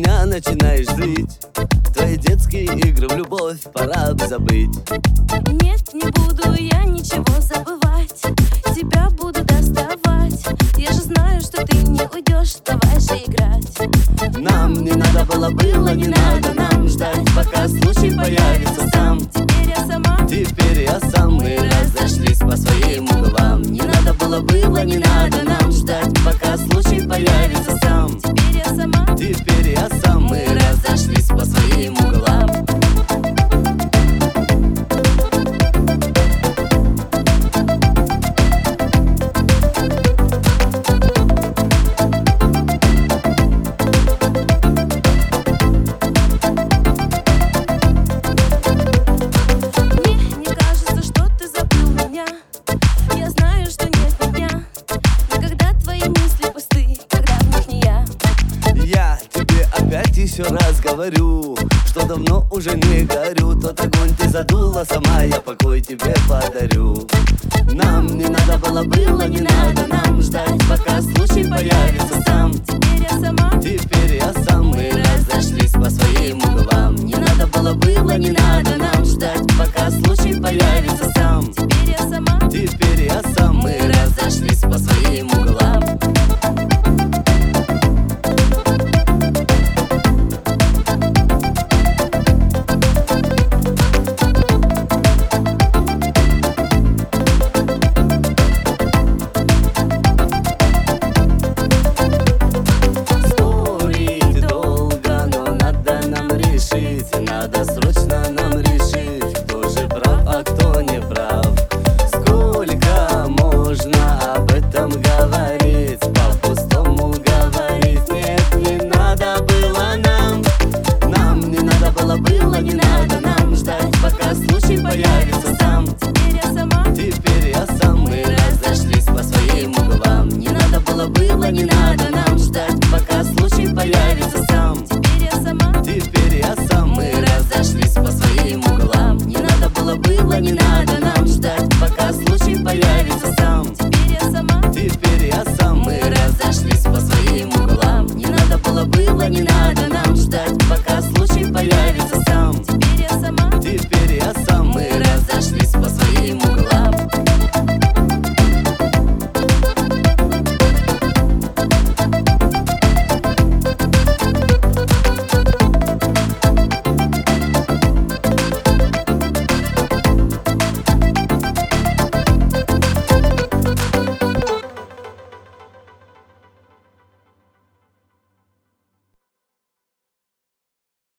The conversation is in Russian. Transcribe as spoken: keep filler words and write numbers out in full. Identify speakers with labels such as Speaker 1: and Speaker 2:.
Speaker 1: меня начинаешь жить. Твои детские игры в любовь пора бы забыть.
Speaker 2: Нет, не буду я ничего забывать. Тебя буду доставать. Я же знаю, что ты не уйдешь. Давай же играть.
Speaker 1: Нам не надо было, было не надо нам ждать, пока случай появится сам.
Speaker 2: Теперь я сама,
Speaker 1: Теперь я сам. Мы разошлись по своим углам. Не надо было, было не надо нам ждать, пока случай появится сам.
Speaker 2: теперь я сама.
Speaker 1: Теперь я сам. Мы разошлись по своим углам. Еще раз говорю, что давно уже не горю. Тот огонь ты задула сама, я покой тебе подарю. Нам не надо было, было не надо нам ждать, пока случай появится сам.
Speaker 2: Теперь я сама,
Speaker 1: Теперь я сам. Мы разошлись по своим углам. Не надо было, было не надо